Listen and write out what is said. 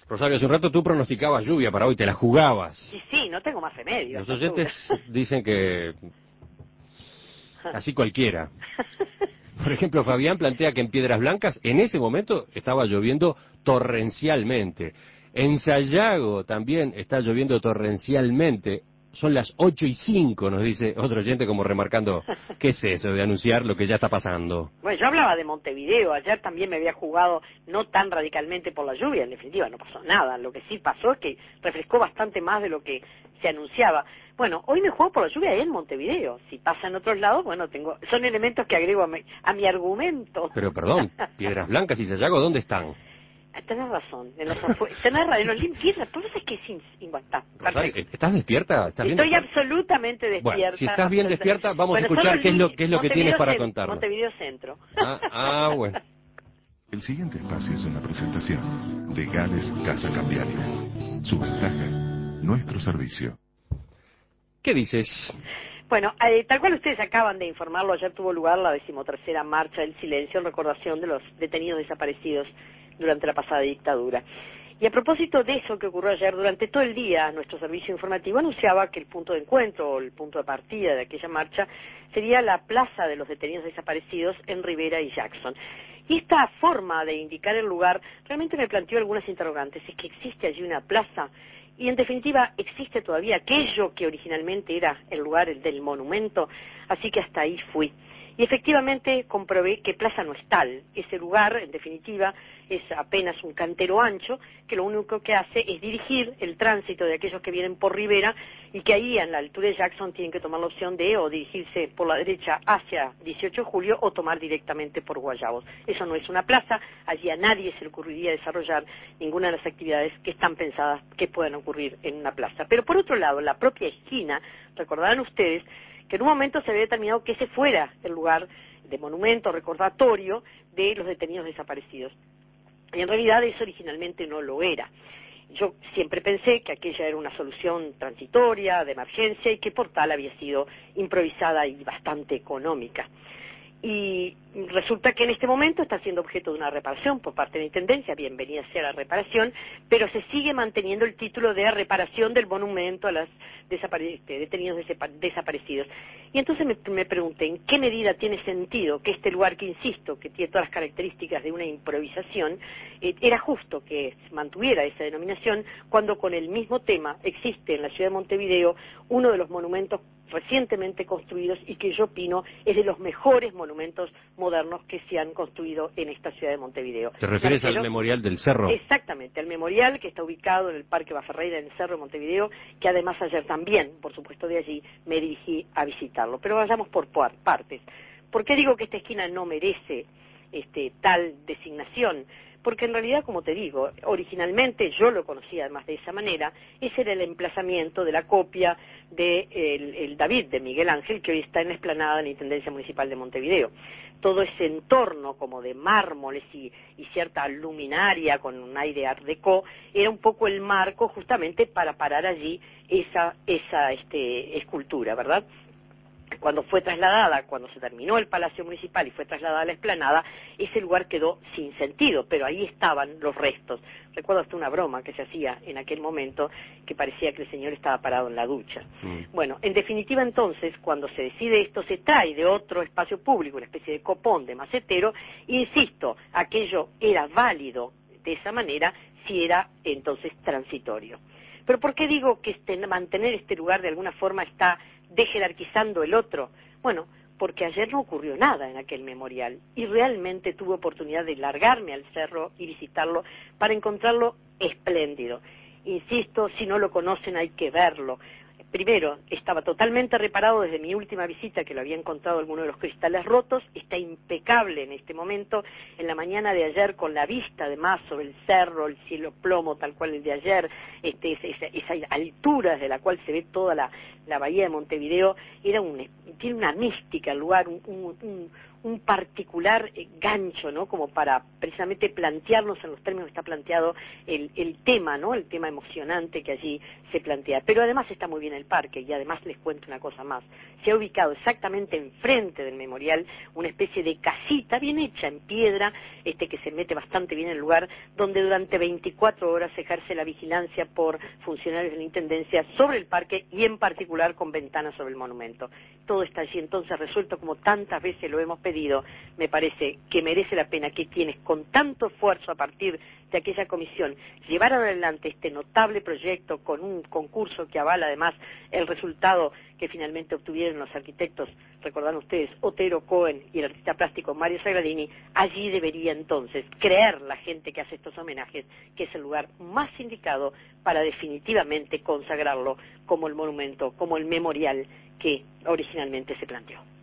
Rosario, hace un rato tú pronosticabas lluvia para hoy, te la jugabas. Sí, no tengo más remedio. Los oyentes dicen que así cualquiera. Por ejemplo, Fabián plantea que en Piedras Blancas, en ese momento, estaba lloviendo torrencialmente. En Sayago también está lloviendo torrencialmente. Son las 8:05, nos dice otro oyente, como remarcando, ¿qué es eso de anunciar lo que ya está pasando? Bueno, yo hablaba de Montevideo, ayer también me había jugado no tan radicalmente por la lluvia, en definitiva no pasó nada, lo que sí pasó es que refrescó bastante más de lo que se anunciaba. Bueno, hoy me juego por la lluvia en Montevideo, si pasa en otros lados, bueno, son elementos que agrego a mi argumento. Pero perdón, Piedras Blancas y Sayago, ¿dónde están? Tenés razón, tenés razón, en los limpiezas, por eso es que es está, Rosario, perfecto. ¿estás despierta? ¿Estás bien Estoy despierta? absolutamente Bueno, despierta. si estás bien despierta, vamos a Bueno, son escuchar los qué es lo que tienes para contarnos. Montevideo Centro. Bueno. El siguiente espacio es una presentación de Gales Casa Cambiaria. Su ventaja, nuestro servicio. ¿Qué dices? Bueno, tal cual ustedes acaban de informarlo, ayer tuvo lugar la 13ª Marcha del Silencio en recordación de los detenidos desaparecidos durante la pasada dictadura. Y a propósito de eso que ocurrió ayer, durante todo el día nuestro servicio informativo anunciaba que el punto de encuentro o el punto de partida de aquella marcha sería la Plaza de los Detenidos Desaparecidos en Rivera y Jackson. Y esta forma de indicar el lugar realmente me planteó algunas interrogantes. ¿Es que existe allí una plaza? Y en definitiva, ¿existe todavía aquello que originalmente era el lugar del monumento? Así que hasta ahí fui. Y efectivamente comprobé que plaza no es tal. Ese lugar, en definitiva, es apenas un cantero ancho que lo único que hace es dirigir el tránsito de aquellos que vienen por Rivera y que ahí, a la altura de Jackson, tienen que tomar la opción de o dirigirse por la derecha hacia 18 de julio o tomar directamente por Guayabos. Eso no es una plaza, allí a nadie se le ocurriría desarrollar ninguna de las actividades que están pensadas que puedan ocurrir en una plaza. Pero por otro lado, la propia esquina, recordarán ustedes, que en un momento se había determinado que ese fuera el lugar de monumento recordatorio de los detenidos desaparecidos. Y en realidad eso originalmente no lo era. Yo siempre pensé que aquella era una solución transitoria, de emergencia, y que por tal había sido improvisada y bastante económica. Y resulta que en este momento está siendo objeto de una reparación por parte de la Intendencia, bienvenida sea la reparación, pero se sigue manteniendo el título de reparación del monumento a los detenidos desaparecidos. Y entonces me pregunté, ¿en qué medida tiene sentido que este lugar que, insisto, que tiene todas las características de una improvisación, era justo que mantuviera esa denominación cuando con el mismo tema existe en la ciudad de Montevideo uno de los monumentos recientemente construidos y que yo opino es de los mejores monumentos modernos que se han construido en esta ciudad de Montevideo. ¿Te refieres al Memorial del Cerro? Exactamente, al memorial que está ubicado en el Parque Baferreira, en el Cerro de Montevideo, que además ayer también, por supuesto de allí, me dirigí a visitarlo. Pero vayamos por partes. ¿Por qué digo que esta esquina no merece tal designación? Porque en realidad, como te digo, originalmente yo lo conocía además de esa manera, ese era el emplazamiento de la copia de el David de Miguel Ángel, que hoy está en la explanada de la Intendencia Municipal de Montevideo. Todo ese entorno como de mármoles y cierta luminaria con un aire art déco era un poco el marco justamente para parar allí esa escultura, ¿verdad? Cuando fue trasladada, cuando se terminó el Palacio Municipal y fue trasladada a la explanada, ese lugar quedó sin sentido, pero ahí estaban los restos. Recuerdo hasta una broma que se hacía en aquel momento, que parecía que el señor estaba parado en la ducha. Bueno, en definitiva entonces, cuando se decide esto, se trae de otro espacio público, una especie de copón de macetero, e insisto, aquello era válido de esa manera si era entonces transitorio. Pero ¿por qué digo que mantener este lugar de alguna forma está dejerarquizando el otro? Bueno, porque ayer no ocurrió nada en aquel memorial y realmente tuve oportunidad de largarme al cerro y visitarlo para encontrarlo espléndido. Insisto, si no lo conocen hay que verlo. Primero, estaba totalmente reparado desde mi última visita, que lo había encontrado alguno de los cristales rotos, está impecable en este momento, en la mañana de ayer, con la vista además sobre el cerro, el cielo plomo, tal cual el de ayer, esa altura desde la cual se ve toda la bahía de Montevideo, tiene una mística el lugar, un particular gancho, ¿no? Como para precisamente plantearnos en los términos que está planteado el tema, ¿no? El tema emocionante que allí se plantea. Pero además está muy bien el parque, y además les cuento una cosa más. Se ha ubicado exactamente enfrente del memorial una especie de casita bien hecha en piedra, que se mete bastante bien en el lugar, donde durante 24 horas se ejerce la vigilancia por funcionarios de la Intendencia sobre el parque y en particular con ventanas sobre el monumento. Todo está allí entonces resuelto como tantas veces lo hemos pedido. Me parece que merece la pena que quienes con tanto esfuerzo a partir de aquella comisión llevaron adelante este notable proyecto con un concurso que avala además el resultado que finalmente obtuvieron los arquitectos, recordarán ustedes, Otero Cohen y el artista plástico Mario Sagradini. Allí debería entonces creer la gente que hace estos homenajes que es el lugar más indicado para definitivamente consagrarlo como el monumento, como el memorial que originalmente se planteó.